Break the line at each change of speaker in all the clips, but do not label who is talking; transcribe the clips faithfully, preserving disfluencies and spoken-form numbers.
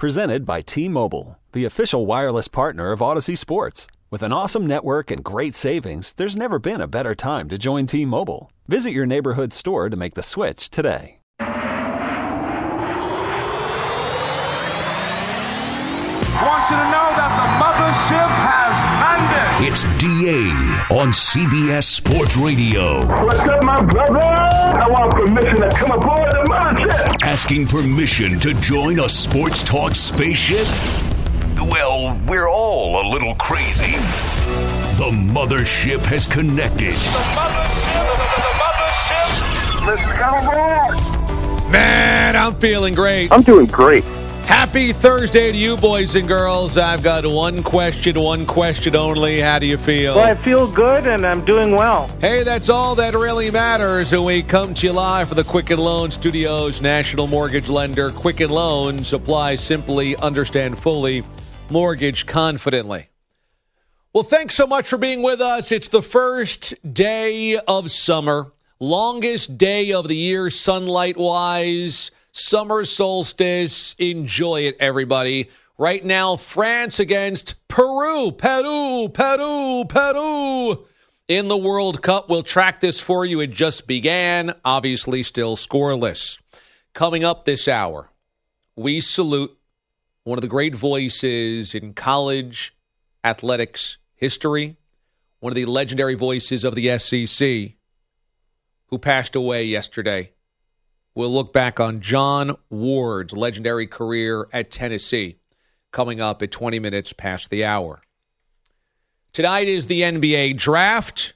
Presented by T-Mobile, the official wireless partner of Odyssey Sports. With an awesome network and great savings, there's never been a better time to join T-Mobile. Visit your neighborhood store to make the switch today.
I want you to know that the mothership has landed.
It's D A on C B S Sports Radio.
What's up, my brother? I want permission to come aboard the mothership.
Asking permission to join a sports talk spaceship? Well, we're all a little crazy. The mothership has connected.
The mothership, the, the, the mothership.
Let's come aboard.
Man, I'm feeling great.
I'm doing great.
Happy Thursday to you, boys and girls. I've got one question, one question only. How do you feel?
Well, I feel good, and I'm doing well.
Hey, that's all that really matters. And we come to you live from the Quicken Loans Studios, national mortgage lender. Quicken Loans, apply simply, understand fully, mortgage confidently. Well, thanks so much for being with us. It's the first day of summer, longest day of the year sunlight-wise. Summer solstice. Enjoy it, everybody. Right now, France against Peru. Peru, Peru, Peru. In the World Cup, we'll track this for you. It just began. Obviously, still scoreless. Coming up this hour, we salute one of the great voices in college athletics history, one of the legendary voices of the S E C, who passed away yesterday. We'll look back on John Ward's legendary career at Tennessee, coming up at twenty minutes past the hour. Tonight is the N B A draft.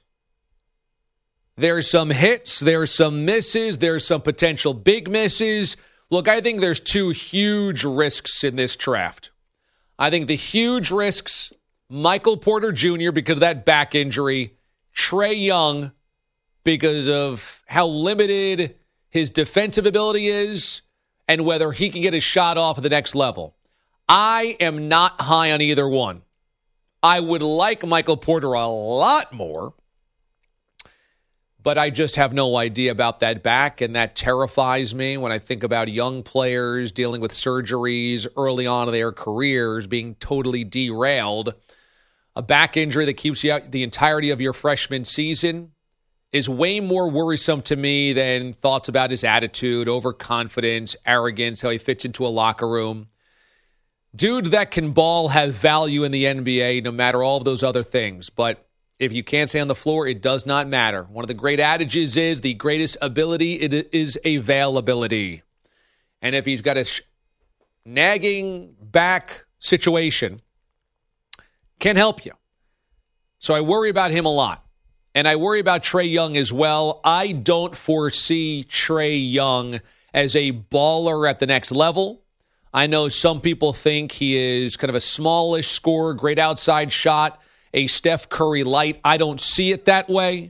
There's some hits, there's some misses, there's some potential big misses. Look, I think there's two huge risks in this draft. I think the huge risks, Michael Porter Junior because of that back injury, Trae Young because of how limited his defensive ability is, and whether he can get his shot off at the next level. I am not high on either one. I would like Michael Porter a lot more, but I just have no idea about that back, and that terrifies me when I think about young players dealing with surgeries early on in their careers, being totally derailed. A back injury that keeps you out the entirety of your freshman season is way more worrisome to me than thoughts about his attitude, overconfidence, arrogance, how he fits into a locker room. Dude that can ball has value in the N B A no matter all of those other things. But if you can't stay on the floor, it does not matter. One of the great adages is the greatest ability it is availability. And if he's got a sh- nagging back situation, can't help you. So I worry about him a lot. And I worry about Trae Young as well. I don't foresee Trae Young as a baller at the next level. I know some people think he is kind of a smallish scorer, great outside shot, a Steph Curry light. I don't see it that way.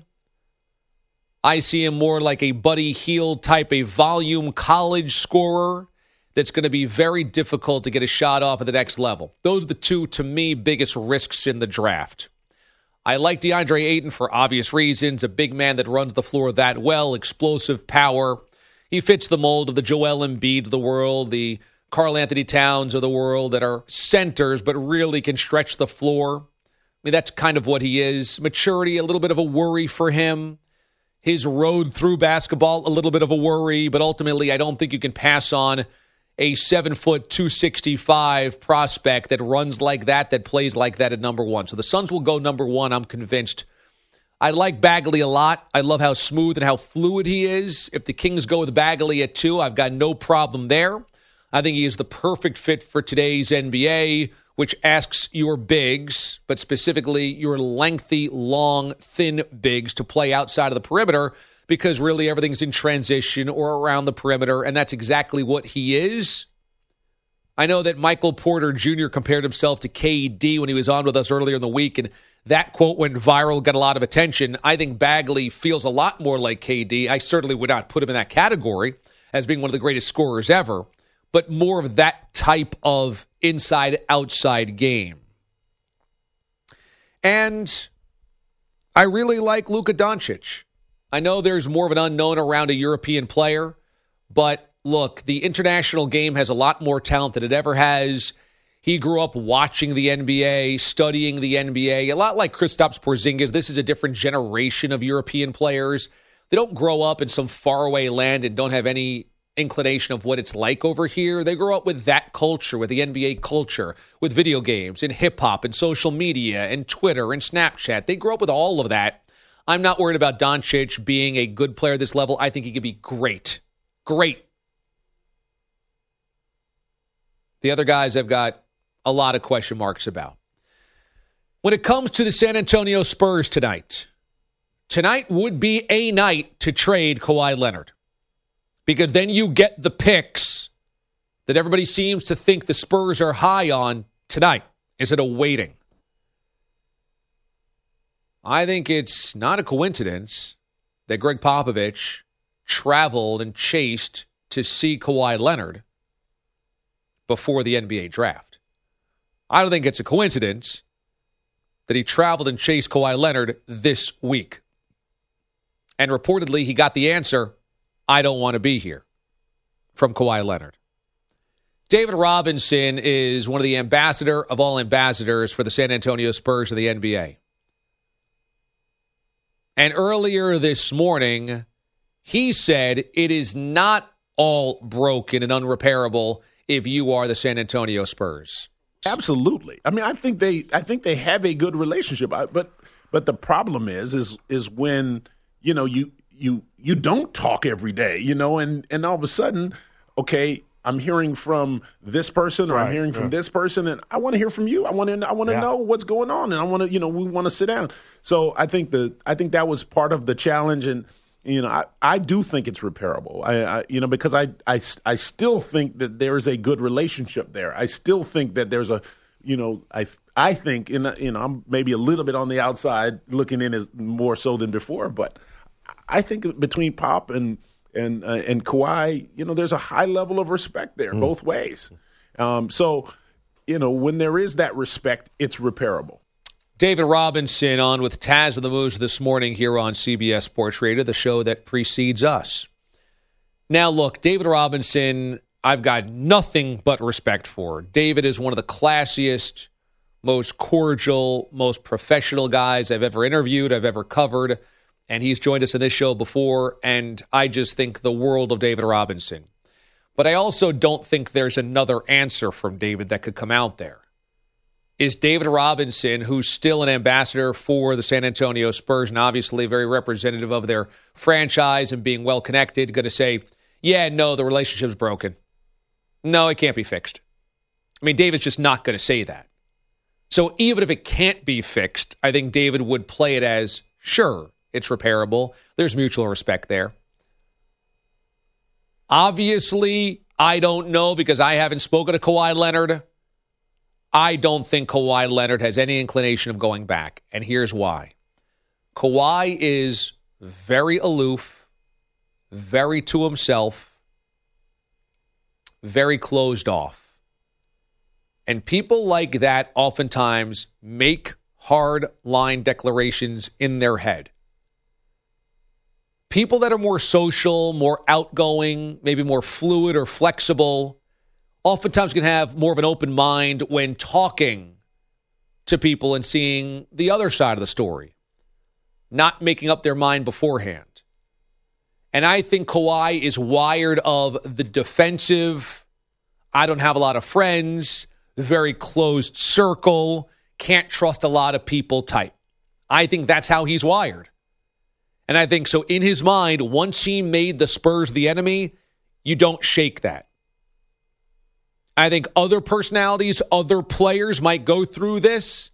I see him more like a Buddy Hield type, a volume college scorer that's going to be very difficult to get a shot off at the next level. Those are the two, to me, biggest risks in the draft. I like DeAndre Ayton for obvious reasons, a big man that runs the floor that well, explosive power. He fits the mold of the Joel Embiid of the world, the Karl Anthony Towns of the world that are centers but really can stretch the floor. I mean, that's kind of what he is. Maturity, a little bit of a worry for him. His road through basketball, a little bit of a worry, but ultimately I don't think you can pass on a seven foot, two sixty-five prospect that runs like that, that plays like that at number one. So the Suns will go number one, I'm convinced. I like Bagley a lot. I love how smooth and how fluid he is. If the Kings go with Bagley at two, I've got no problem there. I think he is the perfect fit for today's N B A, which asks your bigs, but specifically your lengthy, long, thin bigs to play outside of the perimeter, because really everything's in transition or around the perimeter, and that's exactly what he is. I know that Michael Porter Junior compared himself to K D when he was on with us earlier in the week, and that quote went viral, got a lot of attention. I think Bagley feels a lot more like K D. I certainly would not put him in that category as being one of the greatest scorers ever, but more of that type of inside-outside game. And I really like Luka Doncic. I know there's more of an unknown around a European player, but look, the international game has a lot more talent than it ever has. He grew up watching the N B A, studying the N B A. A lot like Kristaps Porzingis, this is a different generation of European players. They don't grow up in some faraway land and don't have any inclination of what it's like over here. They grow up with that culture, with the N B A culture, with video games and hip-hop and social media and Twitter and Snapchat. They grow up with all of that. I'm not worried about Doncic being a good player at this level. I think he could be great. Great. The other guys I've got a lot of question marks about. When it comes to the San Antonio Spurs tonight, tonight would be a night to trade Kawhi Leonard, because then you get the picks that everybody seems to think the Spurs are high on tonight. Is it a waiting? I think it's not a coincidence that Greg Popovich traveled and chased to see Kawhi Leonard before the N B A draft. I don't think it's a coincidence that he traveled and chased Kawhi Leonard this week. And reportedly, he got the answer, I don't want to be here, from Kawhi Leonard. David Robinson is one of the ambassador of all ambassadors for the San Antonio Spurs of the N B A. And earlier this morning, he said it is not all broken and unrepairable if you are the San Antonio Spurs.
Absolutely. I mean, I think they, I think they have a good relationship. I, but, but the problem is, is, is when you know you, you, you don't talk every day, you know, and, and all of a sudden, okay, I'm hearing from this person, or right, I'm hearing yeah. from this person, and I want to hear from you. I want to, I want to yeah. know what's going on, and I want to, you know, we want to sit down. So I think the, I think that was part of the challenge, and you know, I, I do think it's repairable. I, I you know, because I, I, I still think that there is a good relationship there. I still think that there's a, you know, I, I think, in you know, I'm maybe a little bit on the outside looking in as more so than before, but I think between Pop and and uh, and Kawhi, you know, there's a high level of respect there mm. both ways. Um, so, you know, when there is that respect, it's repairable.
David Robinson on with Taz of the Moves this morning here on C B S Sports Radio, the show that precedes us. Now, look, David Robinson, I've got nothing but respect for. David is one of the classiest, most cordial, most professional guys I've ever interviewed, I've ever covered, and he's joined us in this show before, and I just think the world of David Robinson. But I also don't think there's another answer from David that could come out there. Is David Robinson, who's still an ambassador for the San Antonio Spurs and obviously very representative of their franchise and being well-connected, going to say, yeah, no, the relationship's broken. No, it can't be fixed. I mean, David's just not going to say that. So even if it can't be fixed, I think David would play it as, sure, it's repairable. There's mutual respect there. Obviously, I don't know because I haven't spoken to Kawhi Leonard. I don't think Kawhi Leonard has any inclination of going back, and here's why. Kawhi is very aloof, very to himself, very closed off. And people like that oftentimes make hard-line declarations in their head. People that are more social, more outgoing, maybe more fluid or flexible, oftentimes can have more of an open mind when talking to people and seeing the other side of the story, not making up their mind beforehand. And I think Kawhi is wired of the defensive, I don't have a lot of friends, very closed circle, can't trust a lot of people type. I think that's how he's wired. And I think so in his mind, once he made the Spurs the enemy, you don't shake that. I think other personalities, other players might go through this,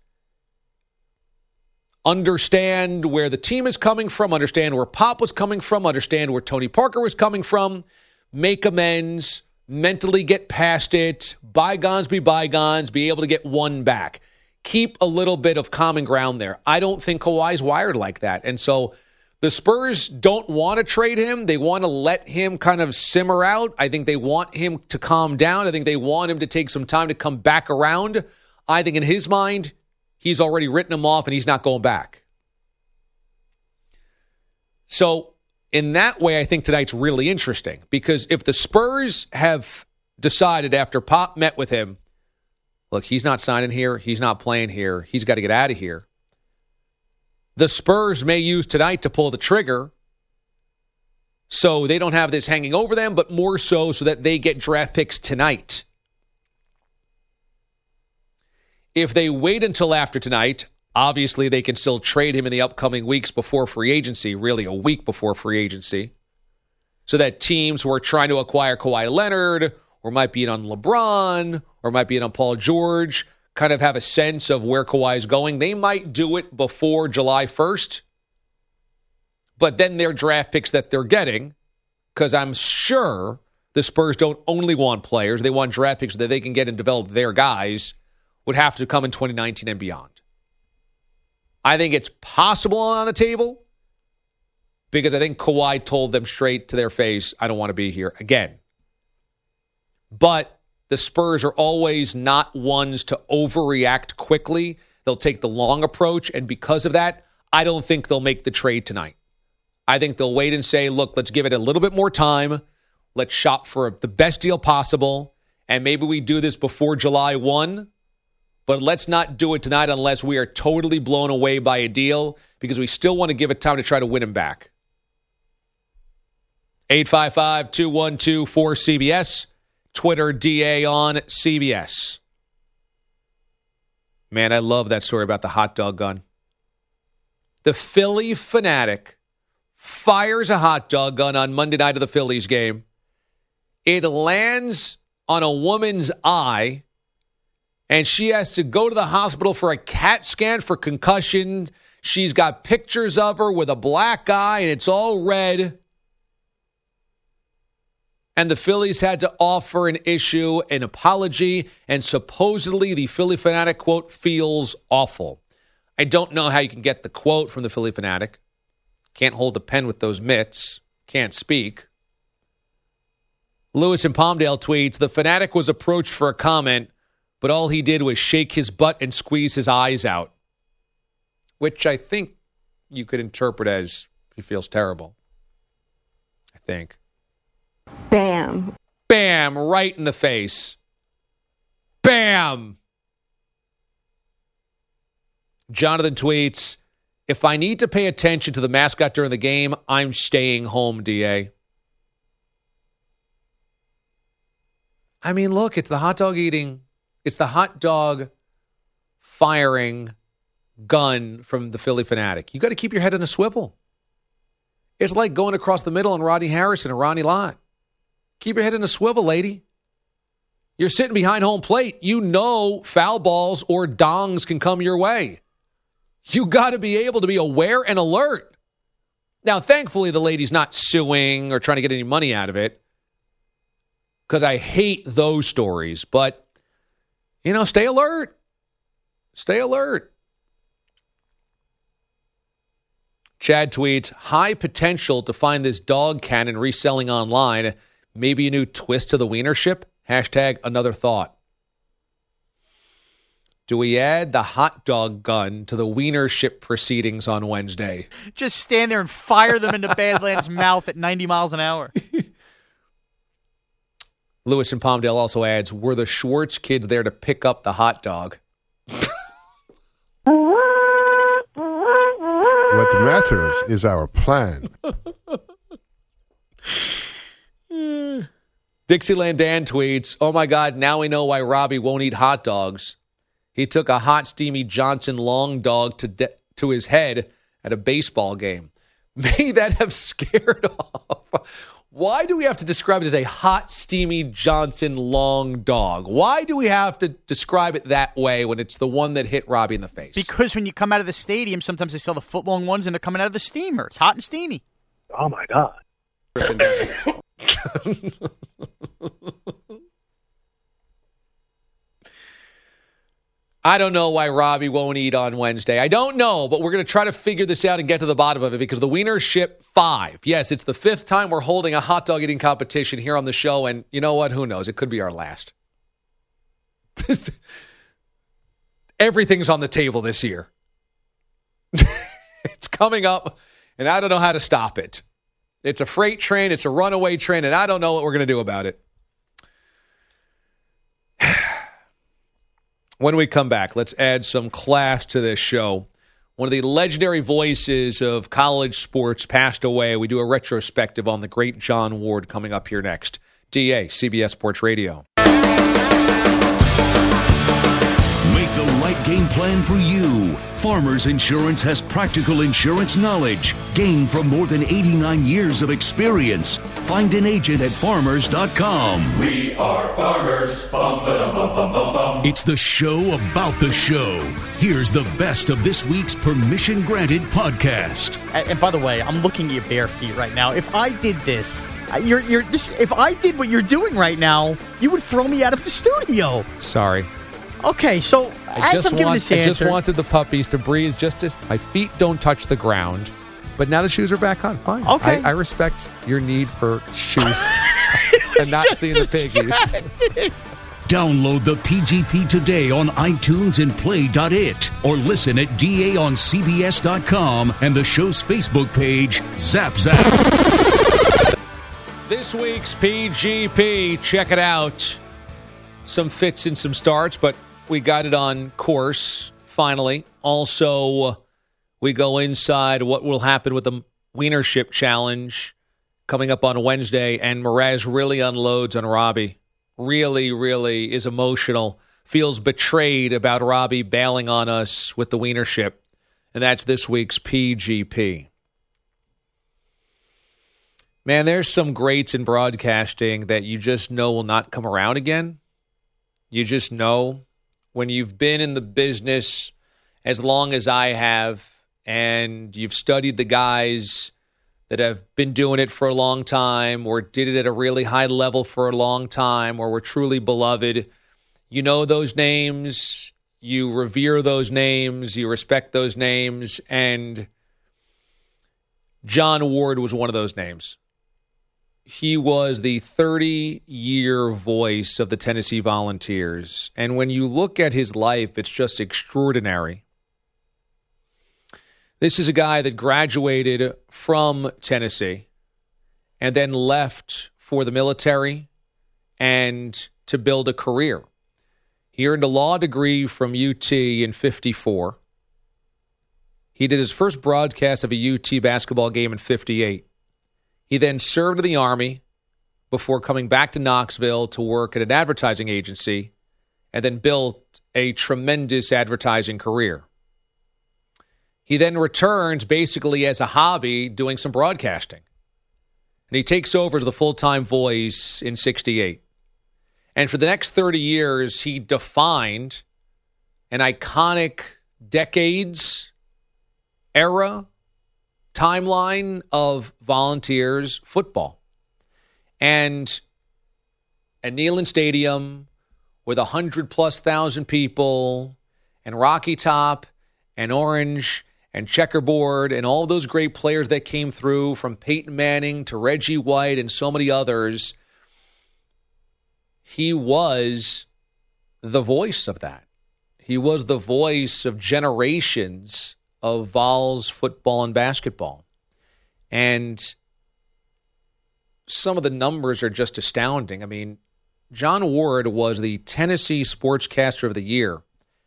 understand where the team is coming from, understand where Pop was coming from, understand where Tony Parker was coming from, make amends, mentally get past it, bygones be bygones, be able to get one back. Keep a little bit of common ground there. I don't think Kawhi's wired like that. And so the Spurs don't want to trade him. They want to let him kind of simmer out. I think they want him to calm down. I think they want him to take some time to come back around. I think in his mind, he's already written him off and he's not going back. So in that way, I think tonight's really interesting because if the Spurs have decided after Pop met with him, look, he's not signing here, he's not playing here, he's got to get out of here. The Spurs may use tonight to pull the trigger so they don't have this hanging over them, but more so so that they get draft picks tonight. If they wait until after tonight, obviously they can still trade him in the upcoming weeks before free agency, really a week before free agency, so that teams who are trying to acquire Kawhi Leonard or might be in on LeBron or might be in on Paul George kind of have a sense of where Kawhi is going. They might do it before July first, but then their draft picks that they're getting, because I'm sure the Spurs don't only want players, they want draft picks so that they can get and develop their guys, would have to come in twenty nineteen and beyond. I think it's possible on the table because I think Kawhi told them straight to their face, I don't want to be here again. But the Spurs are always not ones to overreact quickly. They'll take the long approach, and because of that, I don't think they'll make the trade tonight. I think they'll wait and say, look, let's give it a little bit more time. Let's shop for the best deal possible, and maybe we do this before July first. But let's not do it tonight unless we are totally blown away by a deal because we still want to give it time to try to win him back. eight five five, two one two, four C B S. Twitter, D A on C B S. Man, I love that story about the hot dog gun. The Philly Fanatic fires a hot dog gun on Monday night of the Phillies game. It lands on a woman's eye, and she has to go to the hospital for a CAT scan for concussion. She's got pictures of her with a black eye, and it's all red. And the Phillies had to offer an issue, an apology, and supposedly the Philly Fanatic, quote, feels awful. I don't know how you can get the quote from the Philly Fanatic. Can't hold a pen with those mitts. Can't speak. Lewis in Palmdale tweets, the Fanatic was approached for a comment, but all he did was shake his butt and squeeze his eyes out, which I think you could interpret as he feels terrible. I think.
Bam.
Bam, right in the face. Bam. Jonathan tweets, if I need to pay attention to the mascot during the game, I'm staying home, D A. I mean, look, it's the hot dog eating. It's the hot dog firing gun from the Philly Fanatic. You got to keep your head in a swivel. It's like going across the middle on Rodney Harrison and Ronnie Lott. Keep your head in a swivel, lady. You're sitting behind home plate. You know foul balls or dongs can come your way. You got to be able to be aware and alert. Now, thankfully, the lady's not suing or trying to get any money out of it because I hate those stories. But, you know, stay alert. Stay alert. Chad tweets, high potential to find this dog cannon reselling online. Maybe a new twist to the wienership? Hashtag another thought. Do we add the hot dog gun to the wienership proceedings on Wednesday?
Just stand there and fire them into Badlands' mouth at ninety miles an hour.
Lewis in Palmdale also adds, were the Schwartz kids there to pick up the hot dog?
What matters is our plan.
Dixieland Dan tweets, oh my God, now we know why Robbie won't eat hot dogs. He took a hot, steamy Johnson long dog to de- to his head at a baseball game. May that have scared off. Why do we have to describe it as a hot, steamy Johnson long dog? Why do we have to describe it that way when it's the one that hit Robbie in the face?
Because when you come out of the stadium, sometimes they sell the foot-long ones and they're coming out of the steamer. It's hot and steamy.
Oh, my God.
I don't know why Robbie won't eat on Wednesday. I don't know, but we're going to try to figure this out and get to the bottom of it because the Wienership five. Yes, it's the fifth time we're holding a hot dog eating competition here on the show, and you know what? Who knows? It could be our last. Everything's on the table this year. It's coming up, and I don't know how to stop it. It's a freight train. It's a runaway train, and I don't know what we're going to do about it. When we come back, let's add some class to this show. One of the legendary voices of college sports passed away. We do a retrospective on the great John Ward coming up here next. D A, C B S Sports Radio.
Make the right game plan for you. Farmers Insurance has practical insurance knowledge gained from more than eighty-nine years of experience. Find an agent at farmers dot com.
We are farmers. Bum, ba-dum, bum, bum, bum, bum.
It's the show about the show. Here's the best of this week's Permission Granted podcast.
And, and by the way, I'm looking at your bare feet right now. If I did this, you're, you're, this, if I did what you're doing right now, you would throw me out of the studio.
Sorry.
Okay, so
I
as
just
I'm giving
want,
this answer,
I just wanted the puppies to breathe just as my feet don't touch the ground. But now the shoes are back on. Fine.
Okay.
I, I respect your need for shoes and not seeing the piggies.
Download the P G P today on iTunes and play dot it. Or listen at D A on C B S dot com and the show's Facebook page, Zap Zap.
This week's P G P, check it out. Some fits and some starts, but we got it on course, finally. Also, we go inside what will happen with the Wienership Challenge coming up on Wednesday, and Mraz really unloads on Robbie. Really, really is emotional. Feels betrayed about Robbie bailing on us with the Wienership. And that's this week's P G P. Man, there's some greats in broadcasting that you just know will not come around again. You just know when you've been in the business as long as I have, and you've studied the guys that have been doing it for a long time or did it at a really high level for a long time or were truly beloved. You know those names, you revere those names, you respect those names, and John Ward was one of those names. He was the thirty-year voice of the Tennessee Volunteers. And when you look at his life, it's just extraordinary. This is a guy that graduated from Tennessee and then left for the military and to build a career. He earned a law degree from U T in fifty-four. He did his first broadcast of a U T basketball game in fifty-eight. He then served in the Army before coming back to Knoxville to work at an advertising agency and then built a tremendous advertising career. He then returns basically as a hobby doing some broadcasting. And he takes over as the full-time voice in sixty-eight. And for the next thirty years, he defined an iconic decades era timeline of Volunteers football. And at Neyland Stadium with one hundred plus thousand people and Rocky Top and Orange and Checkerboard and all those great players that came through from Peyton Manning to Reggie White and so many others, he was the voice of that. He was the voice of generations of Vols football and basketball. And some of the numbers are just astounding. I mean, John Ward was the Tennessee Sportscaster of the Year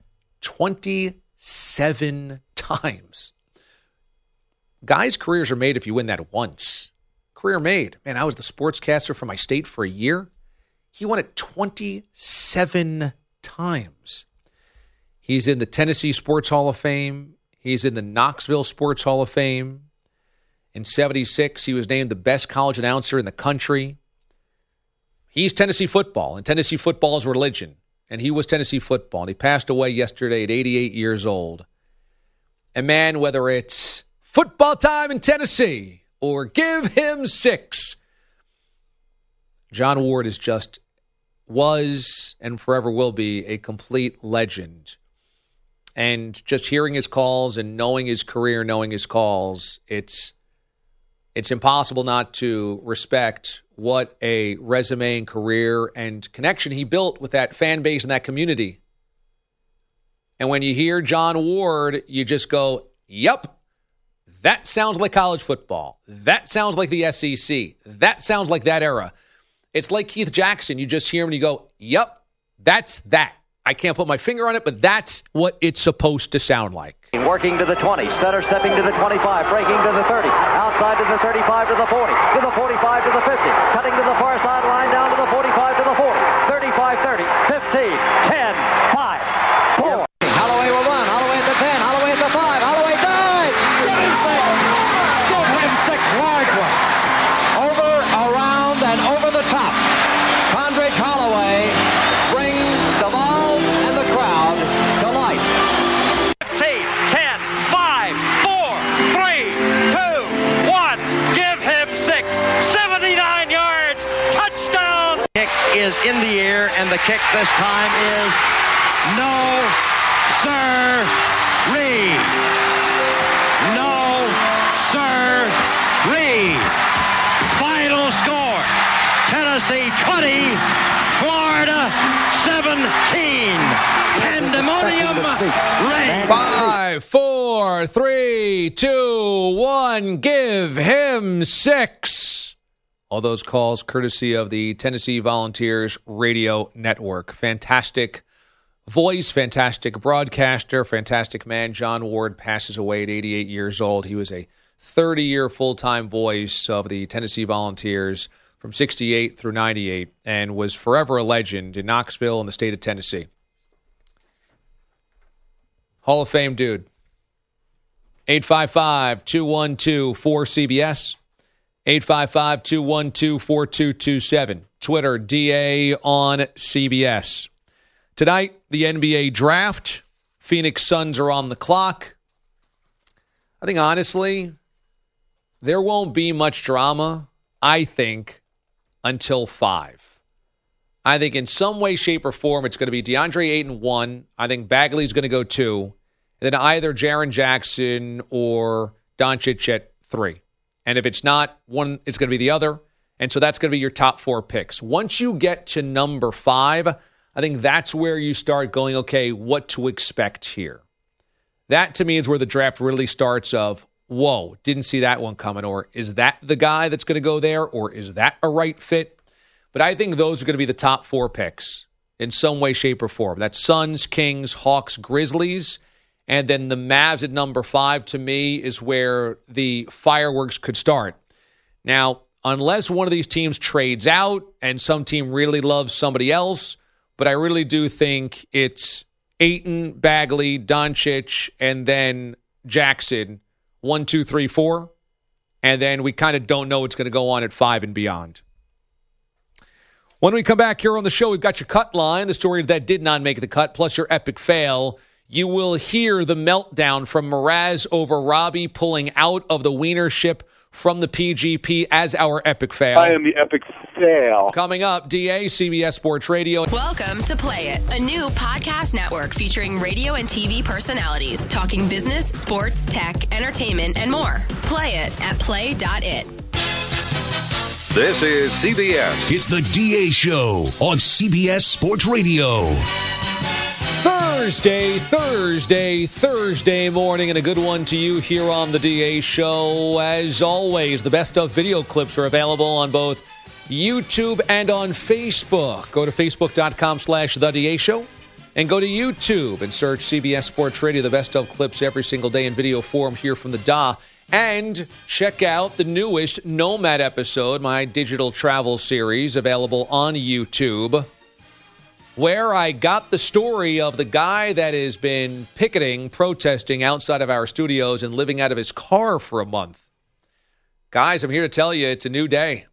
twenty-seven times. Guys' careers are made if you win that once. Career made. Man, I was the sportscaster for my state for a year. He won it twenty-seven times. He's in the Tennessee Sports Hall of Fame. He's in the Knoxville Sports Hall of Fame. In seventy-six, he was named the best college announcer in the country. He's Tennessee football, and Tennessee football is religion. And he was Tennessee football, and he passed away yesterday at eighty-eight years old. And man, whether it's football time in Tennessee or give him six, John Ward is just, was, and forever will be a complete legend. And just hearing his calls and knowing his career, knowing his calls, it's it's impossible not to respect what a resume and career and connection he built with that fan base and that community. And when you hear John Ward, you just go, yep, That sounds like college football. That sounds like the S E C. That sounds like that era. It's like Keith Jackson. You just hear him and you go, yep, that's that. I can't put my finger on it, but that's what it's supposed to sound like.
Working to the twenty, Stutter stepping to the twenty-five, breaking to the thirty, outside to the thirty-five, to the forty, to the forty-five, to the fifty, cutting to the far sideline, down to the forty-five, to the forty, thirty-five, thirty, fifteen, ten, five, four. Holloway will run, Holloway at the ten, Holloway at the five, Holloway dives! Give him six! Give him six large ones! Over, around, and over the top. Condridge Holloway brings the ball and the crowd to life. fifteen, ten, five, four, three, two, one. Give him six. seventy-nine yards. Touchdown. Kick is in the air, and the kick this time is no, sir-ree. No, sir-ree. Final score, Tennessee twenty, Florida seventeen. Pandemonium reigns.
Five, four, three, two, one. Give him six. All those calls courtesy of the Tennessee Volunteers Radio Network. Fantastic voice, fantastic broadcaster, fantastic man. John Ward passes away at eighty-eight years old. He was a thirty-year full-time voice of the Tennessee Volunteers from sixty-eight through ninety-eight and was forever a legend in Knoxville and the state of Tennessee. Hall of Fame dude. eight five five, two one two, four C B S. eight five five, two one two, four two two seven. Twitter, D A on C B S. Tonight, the N B A draft. Phoenix Suns are on the clock. I think, honestly, there won't be much drama, I think, until five. I think in some way, shape, or form, it's going to be DeAndre Ayton one. I think Bagley's going to go two. And then either Jaren Jackson or Doncic at three. And if it's not one, it's going to be the other. And so that's going to be your top four picks. Once you get to number five, I think that's where you start going, okay, what to expect here. That, to me, is where the draft really starts of, whoa, didn't see that one coming. Or is that the guy that's going to go there? Or is that a right fit? But I think those are going to be the top four picks in some way, shape, or form. That's Suns, Kings, Hawks, Grizzlies. And then the Mavs at number five, to me, is where the fireworks could start. Now, unless one of these teams trades out and some team really loves somebody else, but I really do think it's Ayton, Bagley, Doncic, and then Jackson, one, two, three, four. And then we kind of don't know what's going to go on at five and beyond. When we come back here on the show, we've got your cut line, the story that did not make the cut, plus your epic fail. You will hear the meltdown from Mraz over Robbie pulling out of the Wiener ship from the P G P as our epic fail.
I am the epic fail.
Coming up, D A, C B S Sports Radio.
Welcome to Play It, a new podcast network featuring radio and T V personalities talking business, sports, tech, entertainment, and more. Play it at play dot it.
This is C B S. It's the D A Show on C B S Sports Radio.
Thursday, Thursday, Thursday morning, and a good one to you here on the D A Show. As always, the best of video clips are available on both YouTube and on Facebook. Go to facebook.com slash the D A Show and go to YouTube and search C B S Sports Radio, the best of clips every single day in video form here from the D A. And check out the newest Nomad episode, my digital travel series, available on YouTube, where I got the story of the guy that has been picketing, protesting outside of our studios and living out of his car for a month. Guys, I'm here to tell you it's a new day.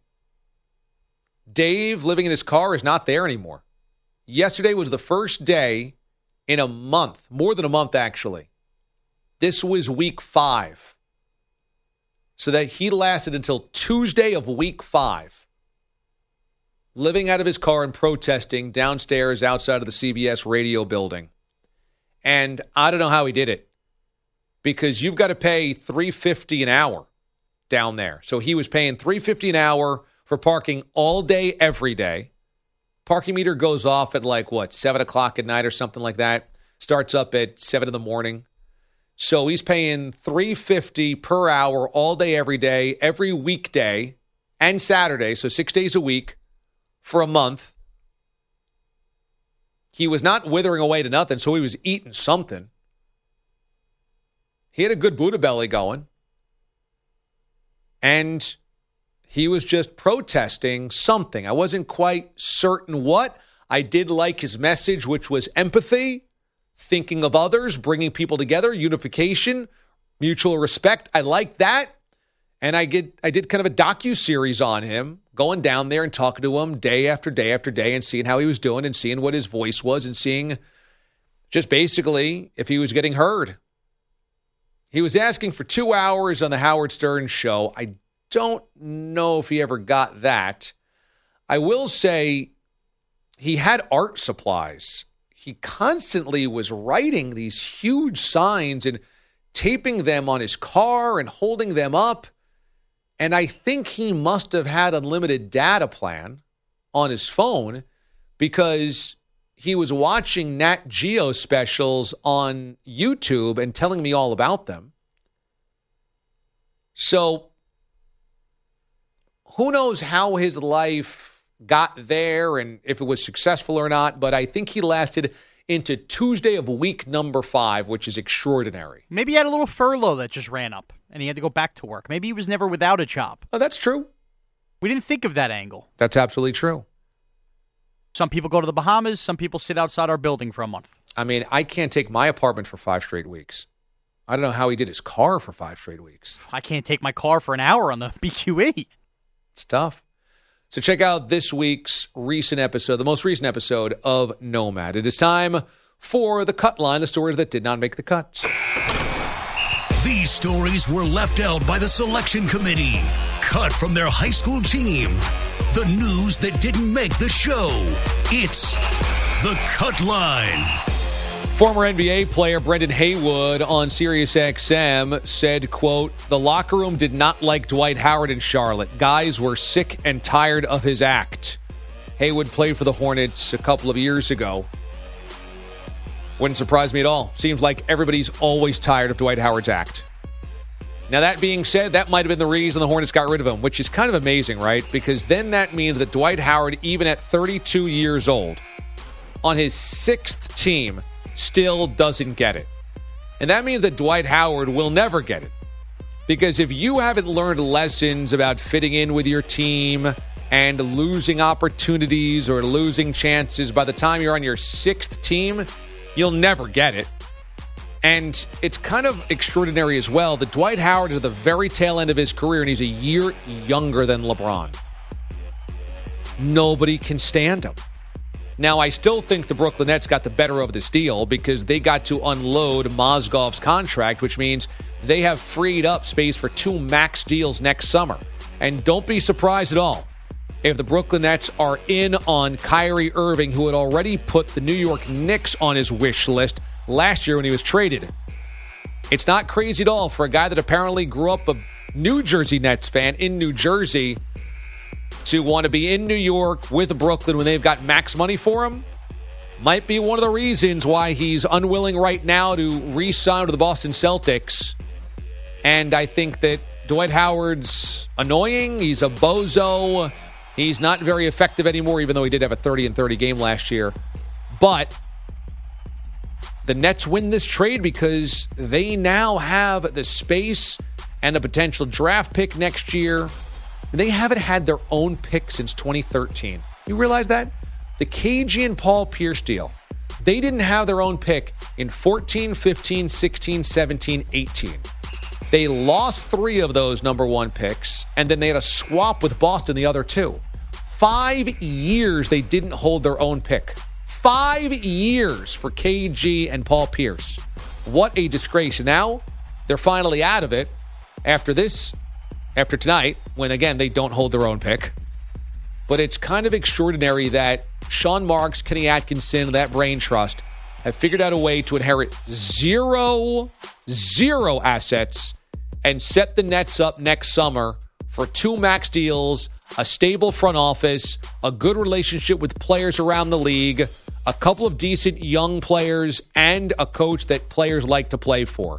Dave living in his car is not there anymore. Yesterday was the first day in a month, more than a month actually. This was week five. So that he lasted until Tuesday of week five, living out of his car and protesting downstairs outside of the C B S radio building. And I don't know how he did it, because you've got to pay three dollars and fifty cents an hour down there. So he was paying three dollars and fifty cents an hour for parking all day, every day. Parking meter goes off at like, what, seven o'clock at night or something like that. Starts up at seven in the morning. So he's paying three hundred fifty dollars per hour all day, every day, every weekday and Saturday, so six days a week for a month. He was not withering away to nothing, so he was eating something. He had a good Buddha belly going. And he was just protesting something. I wasn't quite certain what. I did like his message, which was empathy, thinking of others, bringing people together, unification, mutual respect. I liked that. And I did, I did kind of a docu-series on him, going down there and talking to him day after day after day and seeing how he was doing and seeing what his voice was and seeing just basically if he was getting heard. He was asking for two hours on the Howard Stern show. I don't know if he ever got that. I will say he had art supplies. He constantly was writing these huge signs and taping them on his car and holding them up. And I think he must have had unlimited data plan on his phone because he was watching Nat Geo specials on YouTube and telling me all about them. So who knows how his life got there and if it was successful or not, but I think he lasted into Tuesday of week number five, which is extraordinary.
Maybe he had a little furlough that just ran up and he had to go back to work. Maybe he was never without a job.
Oh, that's true.
We didn't think of that angle.
That's absolutely true.
Some people go to the Bahamas. Some people sit outside our building for a month.
I mean, I can't take my apartment for five straight weeks. I don't know how he did his car for five straight weeks.
I can't take my car for an hour on the B Q E.
It's tough. So check out this week's recent episode, the most recent episode of Nomad. It is time for the cut line, the stories that did not make the cut.
These stories were left out by the selection committee, cut from their high school team. The news that didn't make the show. It's the cut line.
Former N B A player Brendan Haywood on SiriusXM said, quote, the locker room did not like Dwight Howard in Charlotte. Guys were sick and tired of his act. Haywood played for the Hornets a couple of years ago. Wouldn't surprise me at all. Seems like everybody's always tired of Dwight Howard's act. Now, that being said, that might have been the reason the Hornets got rid of him, which is kind of amazing, right? Because then that means that Dwight Howard, even at thirty-two years old, on his sixth team, still doesn't get it. And that means that Dwight Howard will never get it. Because if you haven't learned lessons about fitting in with your team and losing opportunities or losing chances by the time you're on your sixth team, you'll never get it. And it's kind of extraordinary as well that Dwight Howard is at the very tail end of his career and he's a year younger than LeBron. Nobody can stand him. Now, I still think the Brooklyn Nets got the better of this deal because they got to unload Mozgov's contract, which means they have freed up space for two max deals next summer. And don't be surprised at all if the Brooklyn Nets are in on Kyrie Irving, who had already put the New York Knicks on his wish list last year when he was traded. It's not crazy at all for a guy that apparently grew up a New Jersey Nets fan in New Jersey to want to be in New York with Brooklyn when they've got max money for him. Might be one of the reasons why he's unwilling right now to re-sign with the Boston Celtics. And I think that Dwight Howard's annoying. He's a bozo. He's not very effective anymore, even though he did have a thirty and thirty game last year. But the Nets win this trade because they now have the space and a potential draft pick next year. They haven't had their own pick since twenty thirteen. You realize that? The K G and Paul Pierce deal. They didn't have their own pick in fourteen, fifteen, sixteen, seventeen, eighteen. They lost three of those number one picks, and then they had a swap with Boston the other two. Five years they didn't hold their own pick. Five years for K G and Paul Pierce. What a disgrace. Now they're finally out of it after this, after tonight, when, again, they don't hold their own pick. But it's kind of extraordinary that Sean Marks, Kenny Atkinson, that brain trust have figured out a way to inherit zero, zero assets and set the Nets up next summer for two max deals, a stable front office, a good relationship with players around the league, a couple of decent young players, and a coach that players like to play for.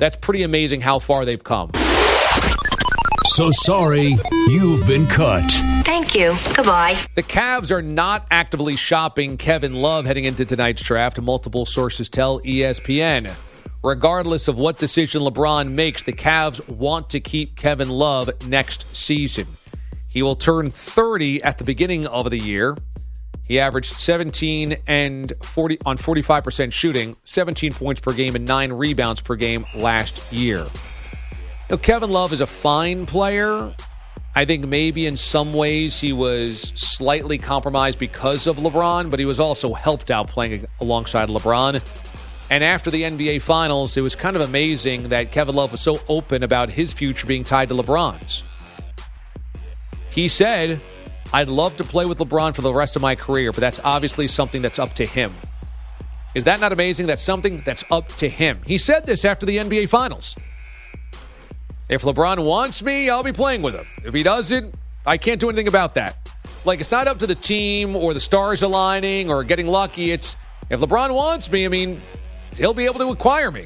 That's pretty amazing how far they've come.
So sorry, you've been cut.
Thank you. Goodbye.
The Cavs are not actively shopping Kevin Love heading into tonight's draft, multiple sources tell E S P N. Regardless of what decision LeBron makes, the Cavs want to keep Kevin Love next season. He will turn thirty at the beginning of the year. He averaged seventeen and forty on forty-five percent shooting, seventeen points per game and nine rebounds per game last year. Now, Kevin Love is a fine player. I think maybe in some ways he was slightly compromised because of LeBron, but he was also helped out playing alongside LeBron. And after the N B A Finals, it was kind of amazing that Kevin Love was so open about his future being tied to LeBron's. He said, I'd love to play with LeBron for the rest of my career, but that's obviously something that's up to him. Is that not amazing? That's something that's up to him. He said this after the N B A Finals. If LeBron wants me, I'll be playing with him. If he doesn't, I can't do anything about that. Like, it's not up to the team or the stars aligning or getting lucky. It's, if LeBron wants me, I mean, he'll be able to acquire me.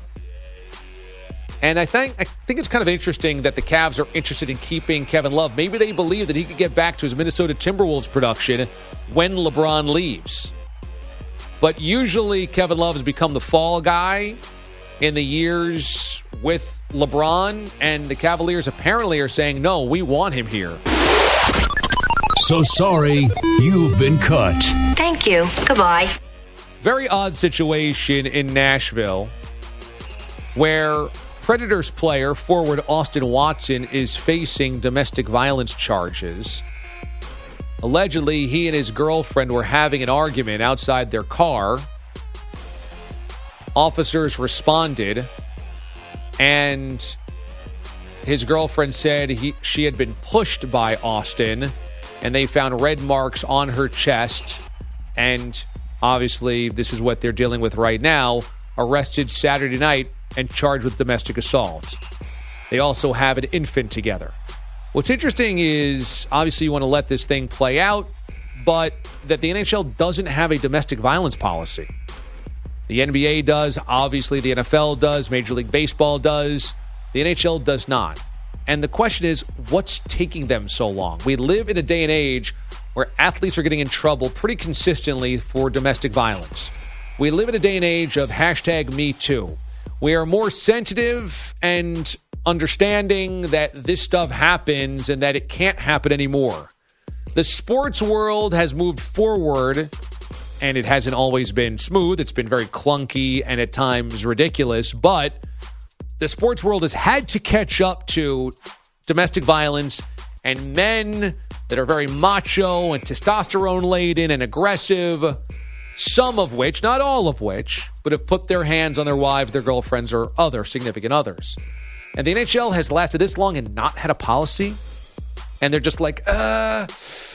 And I think I think it's kind of interesting that the Cavs are interested in keeping Kevin Love. Maybe they believe that he could get back to his Minnesota Timberwolves production when LeBron leaves. But usually Kevin Love has become the fall guy in the years with LeBron, and the Cavaliers apparently are saying, no, we want him here.
So sorry, you've been cut.
Thank you. Goodbye.
Very odd situation in Nashville where Predators player forward Austin Watson is facing domestic violence charges. Allegedly, he and his girlfriend were having an argument outside their car. Officers responded, and his girlfriend said he, she had been pushed by Austin, and they found red marks on her chest. And obviously, this is what they're dealing with right now. Arrested Saturday night and charged with domestic assault. They also have an infant together. What's interesting is, obviously, you want to let this thing play out, but that the N H L doesn't have a domestic violence policy. The N B A does. Obviously, the N F L does. Major League Baseball does. The N H L does not. And the question is, what's taking them so long? We live in a day and age where athletes are getting in trouble pretty consistently for domestic violence. We live in a day and age of hashtag Me Too. We are more sensitive and understanding that this stuff happens and that it can't happen anymore. The sports world has moved forward, and it hasn't always been smooth. It's been very clunky and at times ridiculous, but the sports world has had to catch up to domestic violence and men that are very macho and testosterone-laden and aggressive, some of which, not all of which, but have put their hands on their wives, their girlfriends, or other significant others. And the N H L has lasted this long and not had a policy. And they're just like, uh,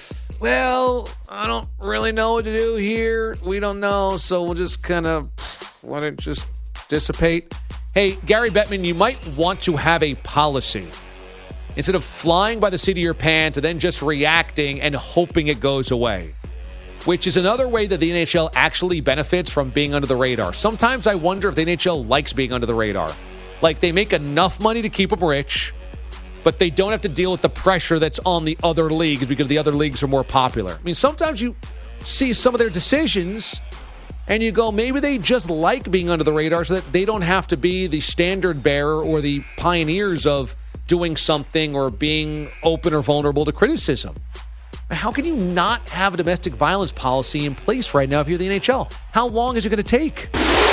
well, I don't really know what to do here. We don't know, so we'll just kind of let it just dissipate. Hey, Gary Bettman, you might want to have a policy. Instead of flying by the seat of your pants and then just reacting and hoping it goes away. Which is another way that the N H L actually benefits from being under the radar. Sometimes I wonder if the N H L likes being under the radar. Like, they make enough money to keep them rich, but they don't have to deal with the pressure that's on the other leagues because the other leagues are more popular. I mean, sometimes you see some of their decisions and you go, maybe they just like being under the radar so that they don't have to be the standard bearer or the pioneers of doing something or being open or vulnerable to criticism. How can you not have a domestic violence policy in place right now if you're the N H L? How long is it going to take?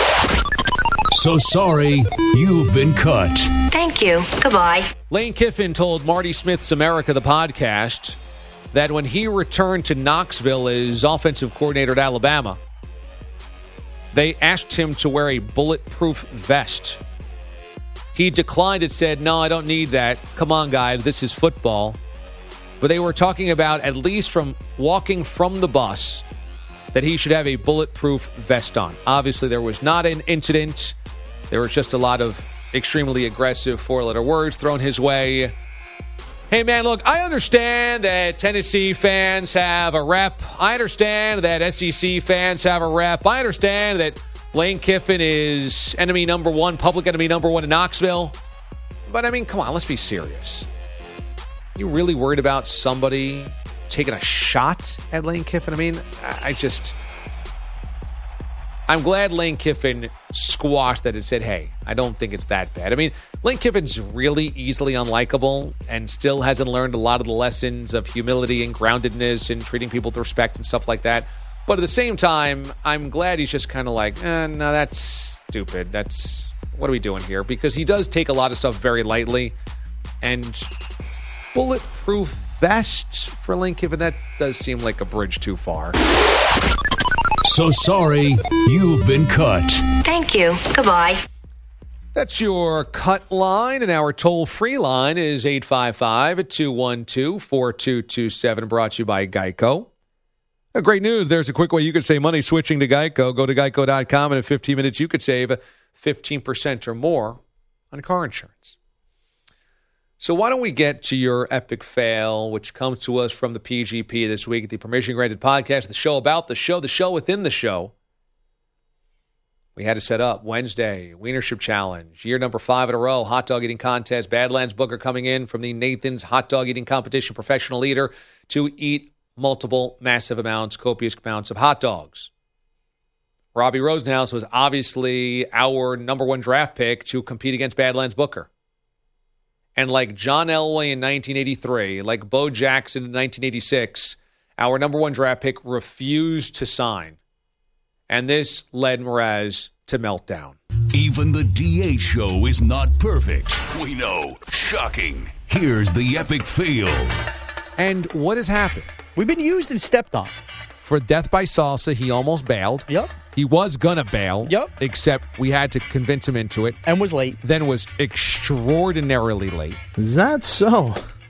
So sorry, you've been cut.
Thank you. Goodbye.
Lane Kiffin told Marty Smith's America, the podcast, that when he returned to Knoxville as offensive coordinator at Alabama, they asked him to wear a bulletproof vest. He declined and said, no, I don't need that. Come on, guys, this is football. But they were talking about, at least from walking from the bus, that he should have a bulletproof vest on. Obviously, there was not an incident. There was just a lot of extremely aggressive four-letter words thrown his way. Hey, man, look, I understand that Tennessee fans have a rep. I understand that S E C fans have a rep. I understand that Lane Kiffin is enemy number one, public enemy number one in Knoxville. But, I mean, come on, let's be serious. You really worried about somebody taking a shot at Lane Kiffin? I mean, I just... I'm glad Lane Kiffin squashed that and said, hey, I don't think it's that bad. I mean, Lane Kiffin's really easily unlikable and still hasn't learned a lot of the lessons of humility and groundedness and treating people with respect and stuff like that. But at the same time, I'm glad he's just kind of like, eh, no, that's stupid. That's, what are we doing here? Because he does take a lot of stuff very lightly. And bulletproof vest for Lane Kiffin, that does seem like a bridge too far.
So sorry, you've been cut.
Thank you. Goodbye.
That's your cut line, and our toll-free line is eight five five, two one two, four two two seven, brought to you by Geico. Uh, great news. There's a quick way you could save money switching to Geico. Go to geico dot com, and in fifteen minutes, you could save fifteen percent or more on car insurance. So why don't we get to your epic fail, which comes to us from the P G P this week, the Permission Granted podcast, the show about the show, the show within the show. We had to set up Wednesday, Wienership Challenge, year number five in a row, hot dog eating contest. Badlands Booker coming in from the Nathan's hot dog eating competition professional leader to eat multiple massive amounts, copious amounts of hot dogs. Robbie Rosenhaus was obviously our number one draft pick to compete against Badlands Booker. And like John Elway in nineteen eighty-three, like Bo Jackson in nineteen eighty-six, our number one draft pick refused to sign. And this led Mraz to meltdown.
Even the D A show is not perfect. We know. Shocking. Here's the epic fail.
And what has happened?
We've been used and stepped on.
For Death by Salsa, he almost bailed.
Yep.
He was going to bail.
Yep.
Except we had to convince him into it.
And was late.
Then was extraordinarily late.
Is that so?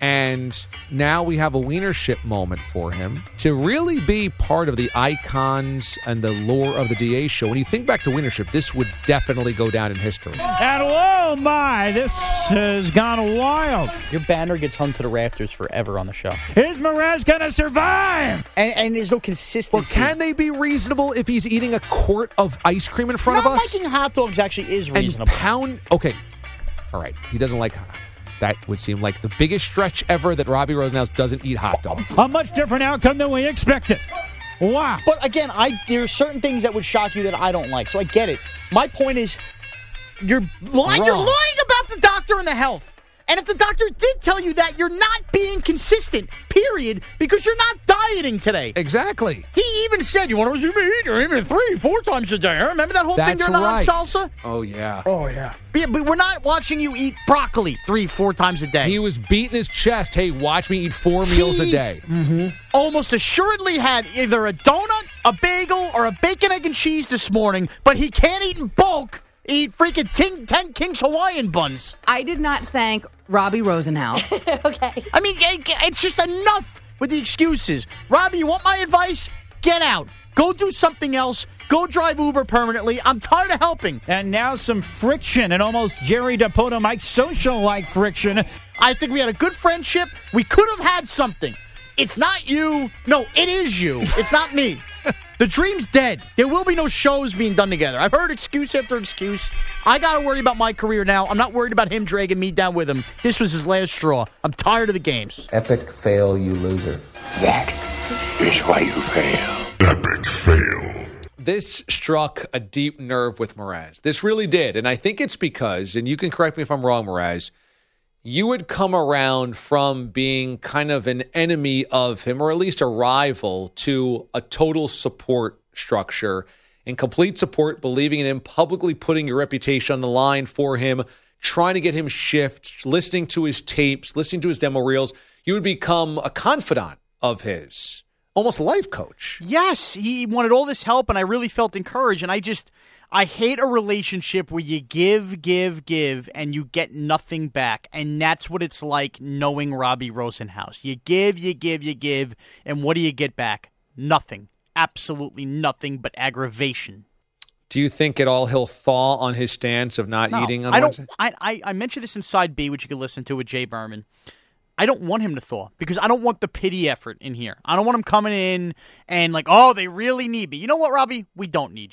And now we have a Wienership moment for him to really be part of the icons and the lore of the D A show. When you think back to Wienership, this would definitely go down in history.
And whoa, my, this has gone wild.
Your banner gets hung to the rafters forever on the show.
Is Mraz going to survive?
And, and there's no consistency.
Well, can they be reasonable if he's eating a quart of ice cream in front
Not
of us?
liking hot dogs actually is reasonable.
And pound, okay, all right, he doesn't like hot. That would seem like the biggest stretch ever that Robbie Rosenhaus doesn't eat hot dog.
A much different outcome than we expected. Wow.
But again, I there are certain things that would shock you that I don't like, so I get it. My point is, you're lying, you're lying about the doctor and the health. And if the doctor did tell you that, you're not being consistent, period, because you're not dieting today.
Exactly.
He even said, you want to resume eat or even three, four times a day. Remember that whole
That's
thing during the hot
right.
salsa?
Oh, yeah.
Oh, yeah.
But, but we're not watching you eat broccoli three, four times a day.
He was beating his chest. Hey, watch me eat four meals
He
a day.
Mm-hmm. Almost assuredly had either a donut, a bagel, or a bacon, egg, and cheese this morning, but he can't eat in bulk. Eat freaking King, ten King's Hawaiian buns.
I did not thank Robbie Rosenhaus.
Okay.
I mean, it's just enough with the excuses. Robbie, you want my advice? Get out. Go do something else. Go drive Uber permanently. I'm tired of helping.
And now some friction, and almost Jerry Dipoto Mike social-like friction.
I think we had a good friendship. We could have had something. It's not you. No, it is you. It's not me. The dream's dead. There will be no shows being done together. I've heard excuse after excuse. I got to worry about my career now. I'm not worried about him dragging me down with him. This was his last straw. I'm tired of the games.
Epic fail, you loser.
That is why you fail.
Epic fail.
This struck a deep nerve with Mraz. This really did. And I think it's because, and you can correct me if I'm wrong, Mraz, you would come around from being kind of an enemy of him, or at least a rival, to a total support structure and complete support, believing in him, publicly putting your reputation on the line for him, trying to get him shift, listening to his tapes, listening to his demo reels. You would become a confidant of his, almost a life coach.
Yes, he wanted all this help, and I really felt encouraged, and I just... I hate a relationship where you give, give, give, and you get nothing back. And that's what it's like knowing Robbie Rosenhaus. You give, you give, you give, and what do you get back? Nothing. Absolutely nothing but aggravation.
Do you think at all he'll thaw on his stance of not
no,
eating on
I
Wednesday?
don't. I, I, I mentioned this in Side B, which you can listen to with Jay Berman. I don't want him to thaw because I don't want the pity effort in here. I don't want him coming in and like, oh, they really need me. You know what, Robbie? We don't need you.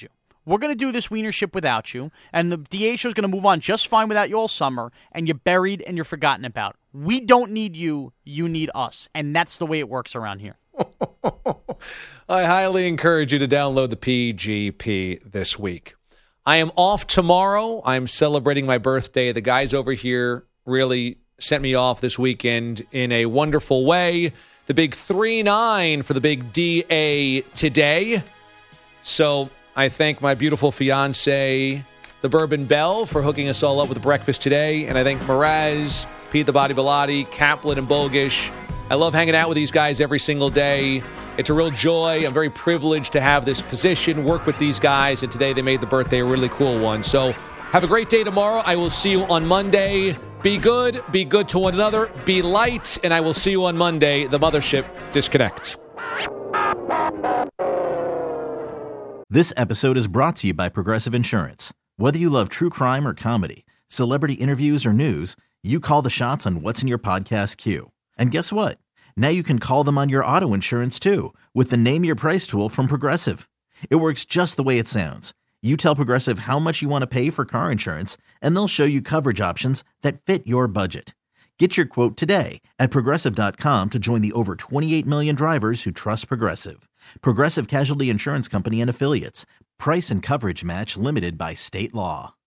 we're going to do this wienership without you, and the D A show is going to move on just fine without you all summer, and you're buried and you're forgotten about. We don't need you. You need us. And that's the way it works around here.
I highly encourage you to download the P G P this week. I am off tomorrow. I'm celebrating my birthday. The guys over here really sent me off this weekend in a wonderful way. The big three nine for the big D A today. So I thank my beautiful fiance, the Bourbon Belle, for hooking us all up with breakfast today. And I thank Mraz, Pete the Body Bilotti, Kaplan, and Bogish. I love hanging out with these guys every single day. It's a real joy. I'm very privileged to have this position, work with these guys, and today they made the birthday a really cool one. So have a great day tomorrow. I will see you on Monday. Be good. Be good to one another. Be light. And I will see you on Monday. The mothership disconnects.
This episode is brought to you by Progressive Insurance. Whether you love true crime or comedy, celebrity interviews or news, you call the shots on what's in your podcast queue. And guess what? Now you can call them on your auto insurance too with the Name Your Price tool from Progressive. It works just the way it sounds. You tell Progressive how much you want to pay for car insurance, and they'll show you coverage options that fit your budget. Get your quote today at Progressive dot com to join the over twenty-eight million drivers who trust Progressive. Progressive Casualty Insurance Company and Affiliates. Price and coverage match limited by state law.